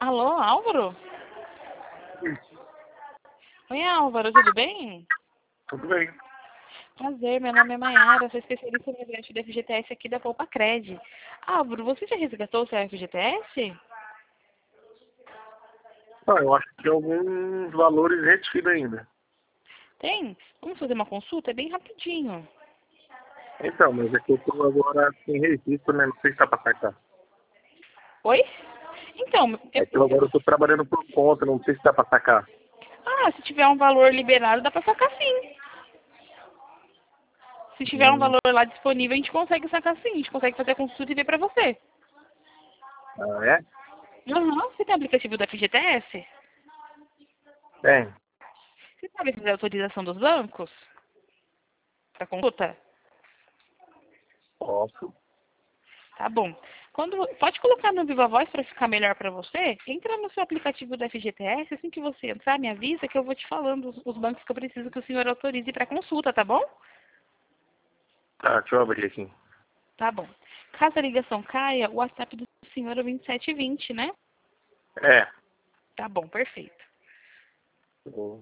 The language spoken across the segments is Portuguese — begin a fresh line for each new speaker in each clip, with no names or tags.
Alô, Álvaro? Oi, Álvaro, tudo bem?
Tudo bem.
Prazer, meu nome é Mayara, sou especialista no resgate do FGTS aqui da Poupa-Cred. Álvaro, você já resgatou o seu FGTS?
Eu acho que tem alguns valores retidos ainda.
Tem? Vamos fazer uma consulta? É bem rapidinho.
Então, mas é que eu estou agora sem registro, né? Não sei se dá para sacar.
Oi? Então,
É que eu agora estou trabalhando por conta, não sei se dá para sacar.
se tiver um valor liberado, dá pra sacar sim. Se tiver um
Hum,
valor lá disponível, a gente consegue sacar sim. A gente consegue fazer a consulta e ver pra você.
é?
Uhum. Você tem aplicativo do FGTS?
Tem.
Você sabe fazer a autorização dos bancos? Pra consulta?
Posso.
Tá bom. Pode colocar no Viva Voz para ficar melhor para você. Entra no seu aplicativo do FGTS, assim que você entrar, me avisa que eu vou te falando os bancos que eu preciso que o senhor autorize para consulta, tá bom?
Tá, deixa eu abrir aqui.
Tá bom. Caso a ligação caia, o WhatsApp do senhor é 2720, né?
É.
Tá bom, perfeito.
Vou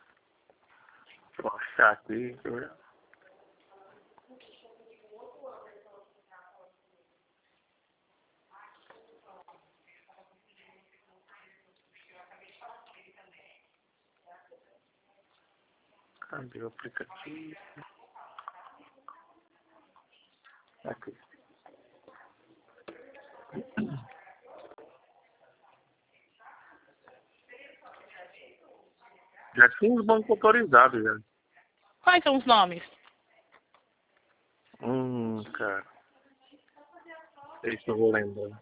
achar aqui. Deixa eu ver. Cadê o aplicativo? Aqui. Já tinha uns bancos autorizados já.
Quais são os nomes?
Cara. Sei se eu vou lembrar.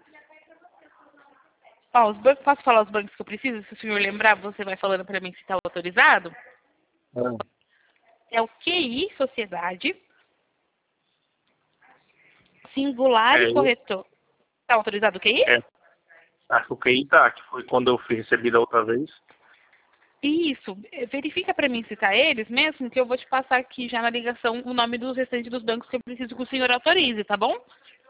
Ó, posso falar os bancos que eu preciso? Se o senhor lembrar, você vai falando para mim se está autorizado.
Ah,
É o QI Sociedade, Singular e
é,
Corretor. Está autorizado o QI?
é. Acho que o QI tá, que foi quando eu fui recebido a outra vez.
Isso, verifica para mim se tá eles mesmo, que eu vou te passar aqui já na ligação o nome dos restantes dos bancos que eu preciso que o senhor autorize, tá bom?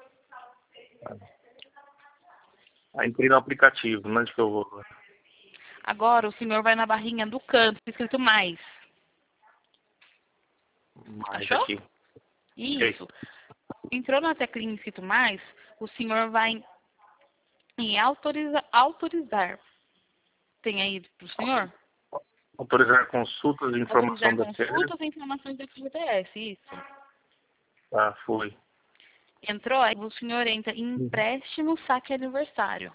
Aí entrei no aplicativo, onde que eu vou?
Agora o senhor vai na barrinha do canto, escrito mais.
Mais
Achou?
aqui. Ok.
Isso. Entrou na teclinha escrito mais, o senhor vai em autorizar. Tem aí pro senhor?
Autorizar consultas de informação
Autorizar
da série.
consultas e informações do FGTS, isso.
Tá, foi.
Entrou, aí o senhor entra em
Uhum.
empréstimo, saque aniversário.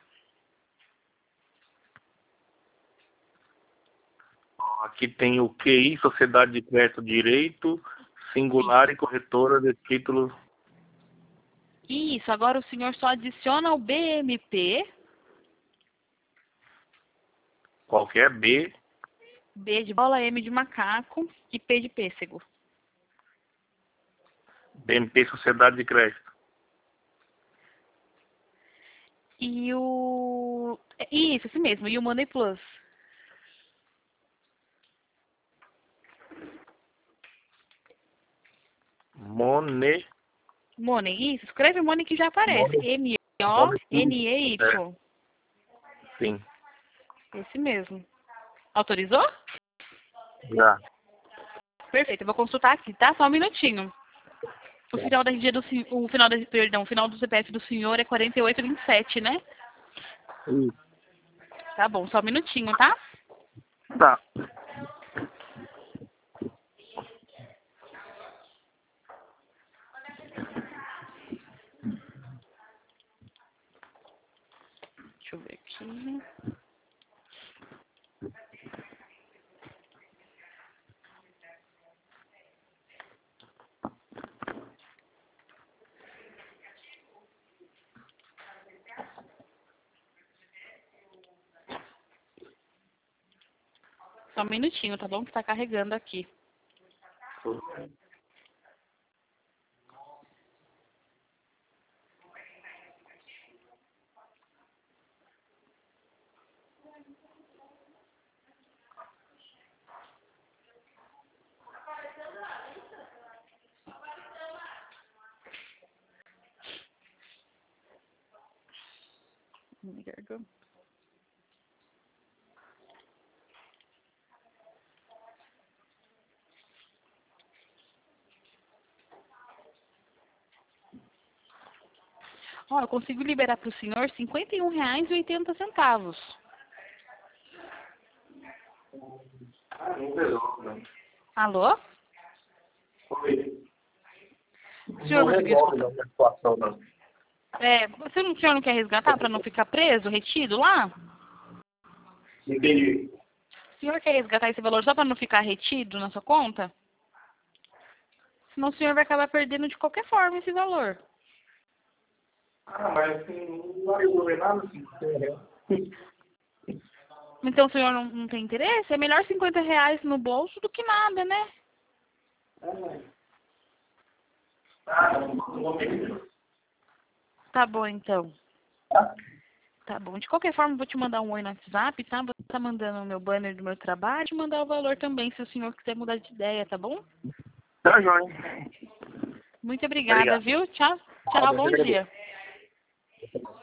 Aqui tem o QI, Sociedade de Crédito Direito, Singular e
Isso.
Corretora de Título.
Isso, agora o senhor só adiciona o BMP,
Qualquer B.
B de bola, M de macaco e P de pêssego.
BMP Sociedade de Crédito.
E o... Isso, esse mesmo. E o Money Plus.
Money.
Money, isso. Escreve Money que já aparece.
Money. Money Plus. É,
M-O-N-E-Y.
sim.
Esse mesmo. Autorizou?
Já.
Perfeito, eu vou consultar aqui, tá? Só um minutinho. O final da RG do o final da, perdão, o final do CPF do senhor é 4827, né?
Isso.
Tá bom, só um minutinho, tá?
Tá.
Deixa eu ver aqui. Só um minutinho, tá bom? Que tá carregando aqui. Ó, eu consigo liberar para o senhor R$ 51,80.
Não resolve, não.
Alô?
Oi.
O senhor
Não
conseguiu
resolve
escutar?
não, a situação, não.
O senhor não quer resgatar para não ficar preso, retido lá?
Entendi.
O senhor quer resgatar esse valor só para não ficar retido na sua conta? Senão o senhor vai acabar perdendo de qualquer forma esse valor.
Mas assim, não vai resolver nada assim.
Então o senhor não tem interesse? É melhor R$ 50 no bolso do que nada, né?
Não vou perder.
Tá bom, então.
Tá?
Tá bom. De qualquer forma, eu vou te mandar um oi no WhatsApp, tá? Vou estar mandando o meu banner do meu trabalho e mandar o valor também, se o senhor quiser mudar de ideia, tá bom?
Tá, joia.
Muito obrigada,
Obrigado.
viu? Tchau. Tchau, bom dia.